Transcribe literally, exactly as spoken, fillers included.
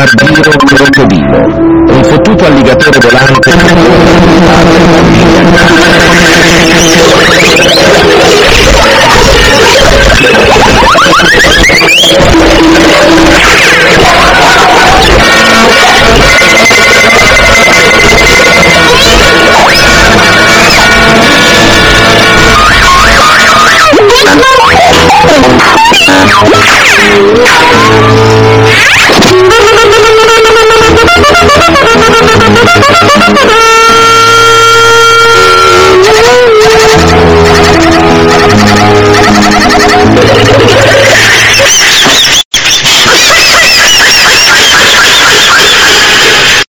Barbiro Crocodilo, un fottuto alligatore volante che vuole aiutare la famiglia.